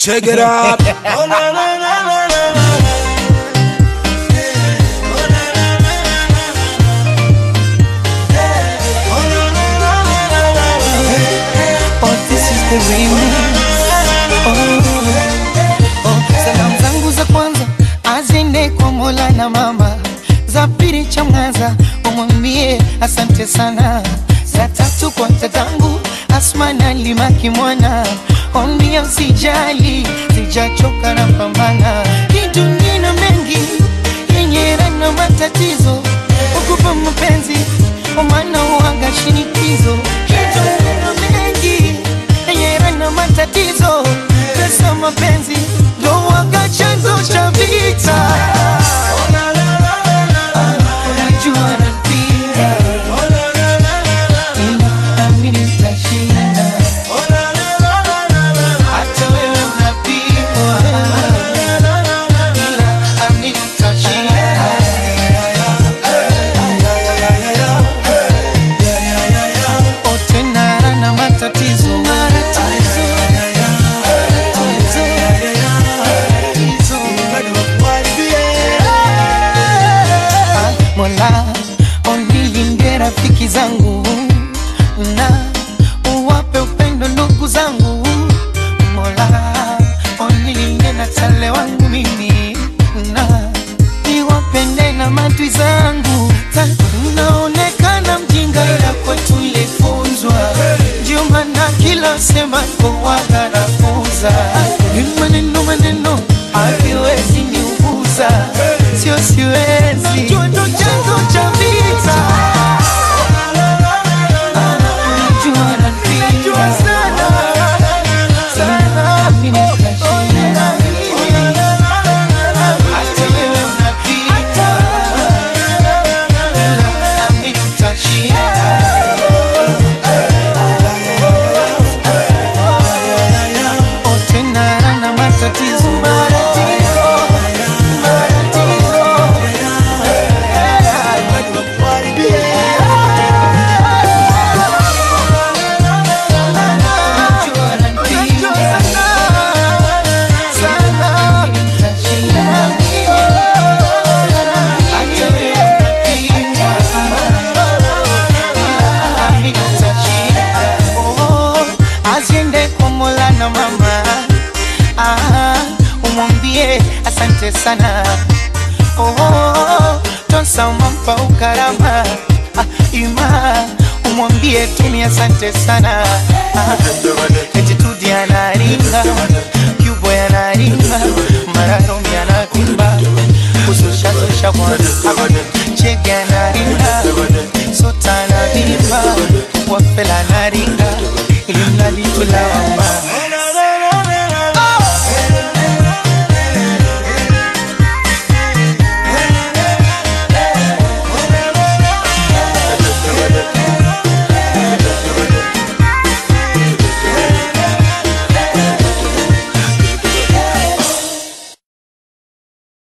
Check it up. Oh na na na na na na. Oh na na na na na na. Oh na na na na na na. Oh, this is the remix. Salamu zangu za kwanza azende kwa Mola na mama, za pili Chamwaza umwambie asante sana, za tatu kwa tatangu Asma na Limaki mwana, ombia usijali sijachoka na pambana. Hii dunia ina mengi yenye na matatizo, ukupa mapenzi omana uanga shinikizo. Hii dunia ina mengi yenye na matatizo, pesa mapenzi ndo wanga chanzo cha vita. Mola onilinde rafiki zangu na uwape upendo ndugu zangu. Mola onilinde na tale wangu mimi na niwapende na madui zangu. Naonekana mjinga ila kwetu ilifunzwa, ndio maana kila sema kwa garafuza. Maneno haviwezi niuguza, sio siwezi. Najua ndo chanzo cha vita. Najua sana sana mimi nikashinda. Hata wewe unapita, mimi nitashinda. Oh, tena na matatizo. Umwambie asante sana. Tonsa umampa ukarama. Ima umwambie tumi asante sana. Attitude anaringa, Cubo anaringa, Mararomi anavimba, Ususha kwa Chege anaringa.